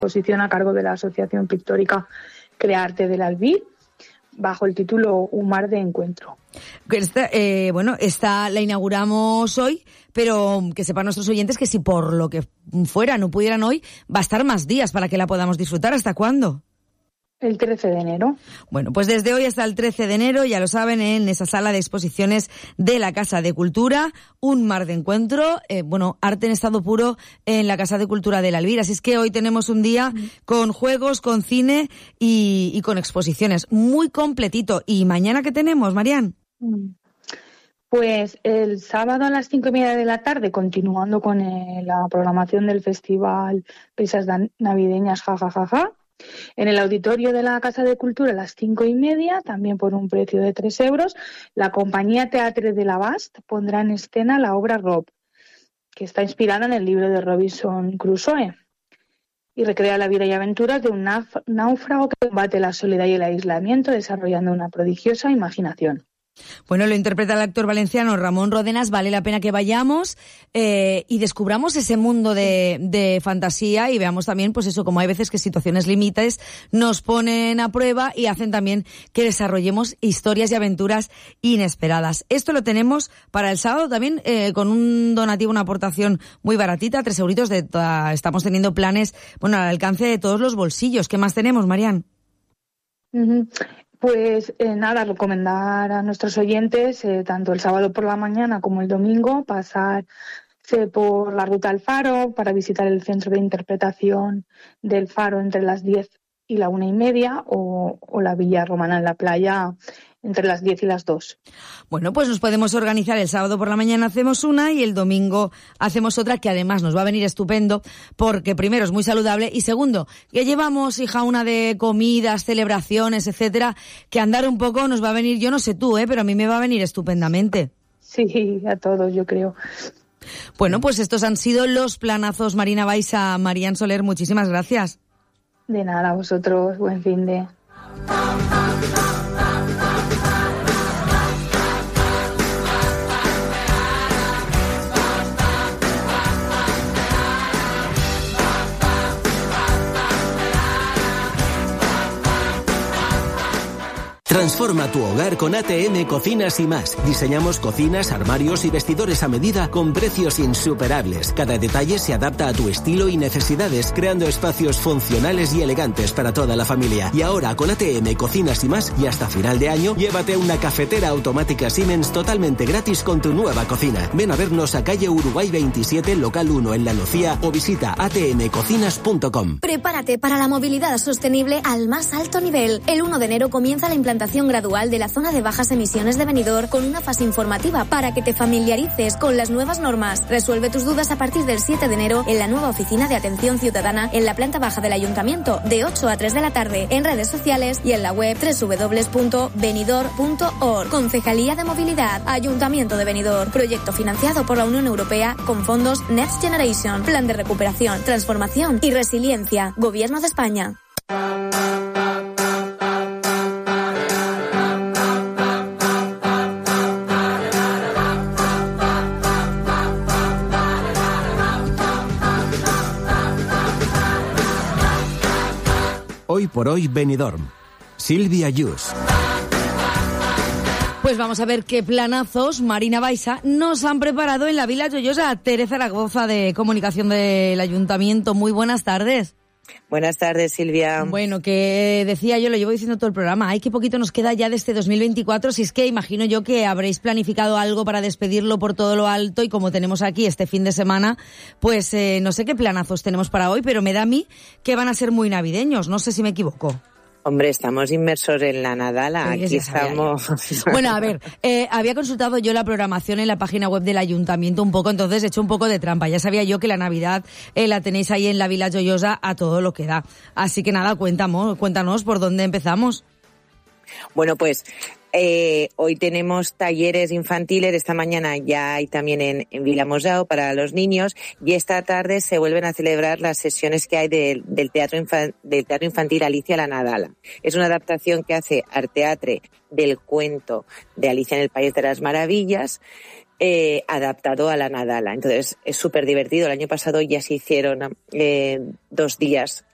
exposición a cargo de la Asociación Pictórica Crearte del Albir, bajo el título Un mar de encuentro. Esta la inauguramos hoy, pero que sepan nuestros oyentes que si por lo que fuera no pudieran hoy, va a estar más días para que la podamos disfrutar. ¿Hasta cuándo? El 13 de enero. Bueno, pues desde hoy hasta el 13 de enero, ya lo saben, en esa sala de exposiciones de la Casa de Cultura, Un mar de encuentro, arte en estado puro en la Casa de Cultura del Albir. Así es que hoy tenemos un día con juegos, con cine y con exposiciones. Muy completito. ¿Y mañana qué tenemos, Marian? Pues el sábado a las 5:30 de la tarde, continuando con la programación del festival Risas Navideñas Ja. En el auditorio de la Casa de Cultura a las 5:30, también por un precio de 3 euros, la compañía Teatre de l'Abast pondrá en escena la obra Rob, que está inspirada en el libro de Robinson Crusoe y recrea la vida y aventuras de un náufrago que combate la soledad y el aislamiento desarrollando una prodigiosa imaginación. Bueno, lo interpreta el actor valenciano Ramón Rodenas. Vale la pena que vayamos y descubramos ese mundo de fantasía y veamos también, pues eso, como hay veces que situaciones límites nos ponen a prueba y hacen también que desarrollemos historias y aventuras inesperadas. Esto lo tenemos para el sábado también con un donativo, una aportación muy baratita, 3 euritos. Estamos teniendo planes, al alcance de todos los bolsillos. ¿Qué más tenemos, Marian? Pues recomendar a nuestros oyentes, tanto el sábado por la mañana como el domingo, pasarse por la ruta al Faro para visitar el centro de interpretación del Faro entre las 10 y la 1:30 o la Villa Romana en la playa entre las 10 y las 2. Bueno, pues nos podemos organizar. El sábado por la mañana hacemos una y el domingo hacemos otra, que además nos va a venir estupendo porque primero es muy saludable y segundo, que llevamos, hija, una de comidas, celebraciones, etcétera, que andar un poco nos va a venir, yo no sé tú, pero a mí me va a venir estupendamente. Sí, a todos, yo creo. Bueno, pues estos han sido los planazos. Marina Baiza, Marian Soler, muchísimas gracias. De nada, a vosotros, buen fin de... Transforma tu hogar con ATM Cocinas y Más. Diseñamos cocinas, armarios y vestidores a medida con precios insuperables. Cada detalle se adapta a tu estilo y necesidades, creando espacios funcionales y elegantes para toda la familia. Y ahora con ATM Cocinas y Más y hasta final de año, llévate una cafetera automática Siemens totalmente gratis con tu nueva cocina. Ven a vernos a calle Uruguay 27, local 1 en La Nucía o visita atmcocinas.com. Prepárate para la movilidad sostenible al más alto nivel. El 1 de enero comienza la implantación gradual de la zona de bajas emisiones de Benidorm con una fase informativa para que te familiarices con las nuevas normas. Resuelve tus dudas a partir del 7 de enero en la nueva oficina de atención ciudadana en la planta baja del Ayuntamiento de 8 a 3 de la tarde, en redes sociales y en la web www.benidorm.org. Concejalía de Movilidad, Ayuntamiento de Benidorm. Proyecto financiado por la Unión Europea con fondos Next Generation. Plan de recuperación, transformación y resiliencia. Gobierno de España. Hoy por hoy Benidorm. Silvia Yus. Pues vamos a ver qué planazos Marina Baiza nos han preparado en la Vila Joyosa. Teresa Zaragoza, de Comunicación del Ayuntamiento. Muy buenas tardes. Buenas tardes, Silvia. Bueno, que decía yo, lo llevo diciendo todo el programa, ay, qué poquito nos queda ya de este 2024, si es que imagino yo que habréis planificado algo para despedirlo por todo lo alto y como tenemos aquí este fin de semana, pues no sé qué planazos tenemos para hoy, pero me da a mí que van a ser muy navideños, no sé si me equivoco. Hombre, estamos inmersos en la Nadala, aquí estamos... Bueno, a ver, había consultado yo la programación en la página web del Ayuntamiento un poco, entonces he hecho un poco de trampa. Ya sabía yo que la Navidad la tenéis ahí en la Vila Joyosa a todo lo que da. Así que nada, cuéntanos por dónde empezamos. Bueno, pues hoy tenemos talleres infantiles, esta mañana ya hay también en Vilamosao para los niños y esta tarde se vuelven a celebrar las sesiones que hay del teatro infantil Alicia la Nadala. Es una adaptación que hace Arteatre del cuento de Alicia en el País de las Maravillas, adaptado a la Nadala. Entonces es súper divertido. El año pasado ya se hicieron 2 días